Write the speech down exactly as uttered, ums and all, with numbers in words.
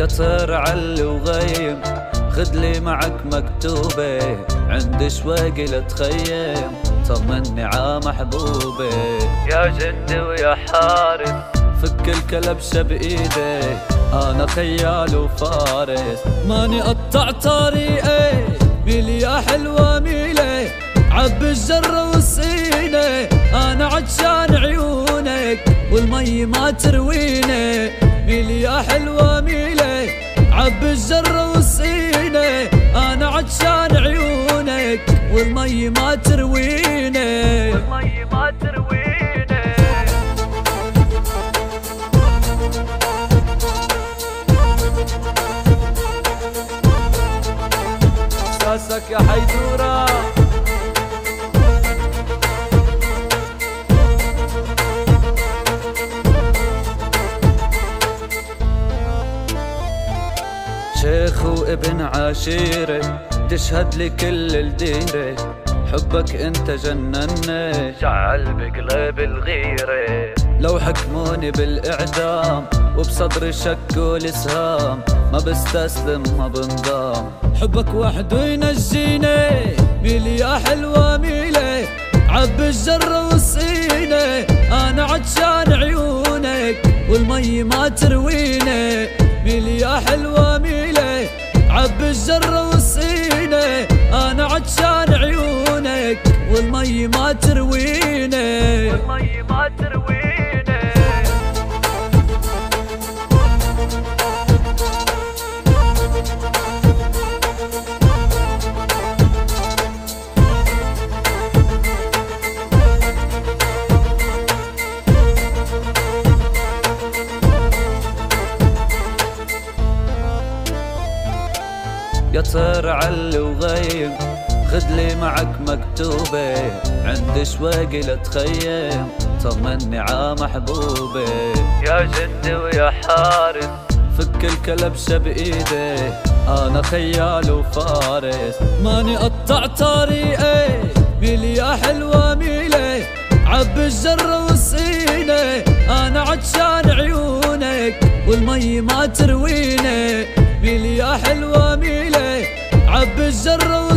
يا طير علي وغيم خدلي معك مكتوبة، عندي شوق لتخيم طمني ع محبوبة. يا جندي ويا حارس فك الكلبشة بإيدي، أنا خيال وفارس ماني قطع طريقي. ميلي يا حلوة ميلي عب الجرة والسينة، أنا عطشان عيونك والمي ما ترويني. ميلي يا حلوة ميلي عب الجرة والسينة، أنا عطشان عيونك والمي ما ترويني. والمي ما ترويني. إحساسك يا حيدورة شيخ وابن عشيرة تشهد لي كل الديرة، حبك انت جنني شعل بقلب الغيرة. لو حكموني بالاعدام وبصدري شكوا الاسهام، ما بستسلم ما بنضام، حبك وحده ينجيني. ميلي يا حلوة ميلي عب الجرة والسينة، أنا عطشان عيونك والمي ما ترويني. ميلي يا حلوة ميلي عب الجرة والسينة، أنا عطشان عيونك والمي ما ترويني. والمي ما ترويني. يا طير علي وغيم خدلي معك مكتوبة، عندي شوق لتخيم طمني ع محبوبة. يا جندي ويا حارس فك الكلبشة بإيدي، أنا خيال وفارس ماني قطع طريقي. ميلي يا حلوة ميلي عب الجرة والسينة، أنا عطشان عيونك والمي ما ترويني. ميلي يا حلوة ميلي عب الجرة